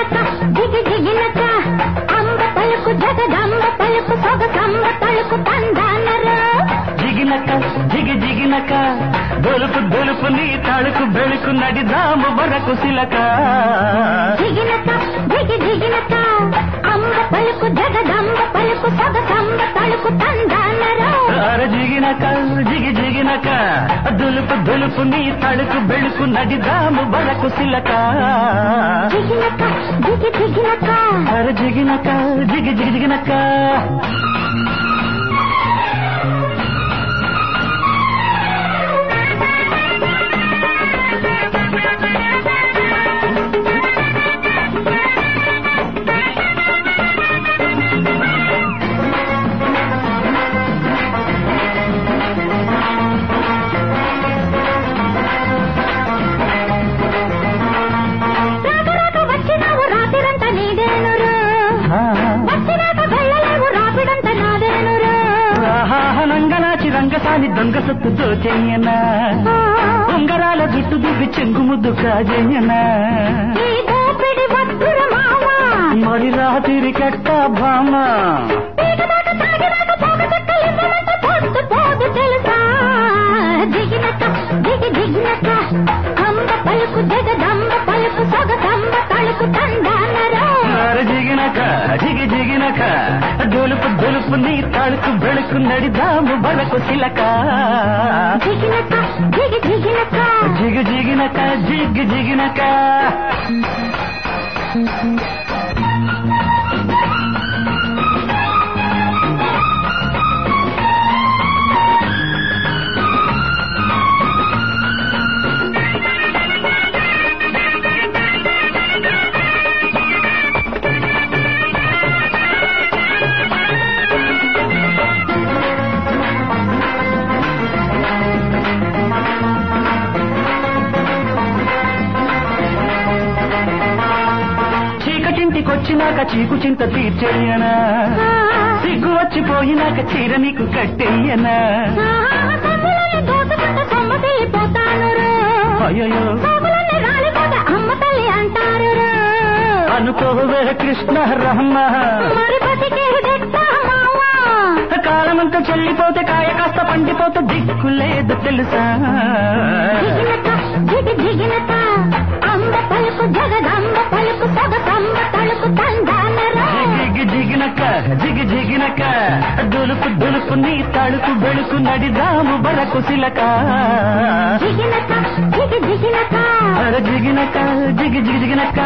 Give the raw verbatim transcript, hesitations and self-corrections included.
జిగినక జిగి జిగినక అంబ పలుకు జగదంబ పలుకు సొగసంబ తలుకు తందానరు జిగినక జిగి జిగినక దొలుపు దొలుపు నీ తడుకు బెళుకు నడిదాము వరకు సిలక జిగినక జిగి జిగినక అంబ పలుకు జగదంబ పలుకు సొగసంబ తలుకు తందానరు జిగినక జిగి జిగినక దులుపు దులుపు నీ తడుకు బెళుకు నడిదాము వరకు సిలక జిగినక జిగి జిగినక అర జిగినక జిగి జిగి జిగినక రంగసాని దొంగ సొత్తు దోచేయనా ఉంగరాల జుట్టు దివ్వి చెంగు ముద్దు కాజేయనా మరి రాత్రి కట్ట భామ జిగినక జిగి జిగినక అంబ పలుకు జగదంబ పలుకు సొగసంబ తలుకు తందానరు జిగినక జిగి జిగినక దొలుపు దొలుపు నీ తడుకు బెళుకు నడిదాము బలకు సిలక జిగినక జిగి జిగినక జిగి జిగినక జిగి జిగినక వచ్చినాక చీకు చింత తీర్చేయనా సిగ్గు వచ్చిపోయినాక చీర నీకు కట్టేయనా అయ్యో అమ్మ తల్లి అంటారు అనుకోవే కృష్ణ రహమ్మ కాలమంతా చెల్లిపోతే కాయ కాస్త పండిపోతే దిక్కు లేదు తెలుసా జిగినక అంబ పలుకు జగదంబ పలుకు సొగసంబ తలుకు తందానరు జిగి జిగినక జిగి జిగినక దులుపు దులుపు నీ తడుకు బెళుకు నడిదాము బరకు సిలక జిగినక జిగి జిగినక అర జిగినక జిగి జిగి జిగినక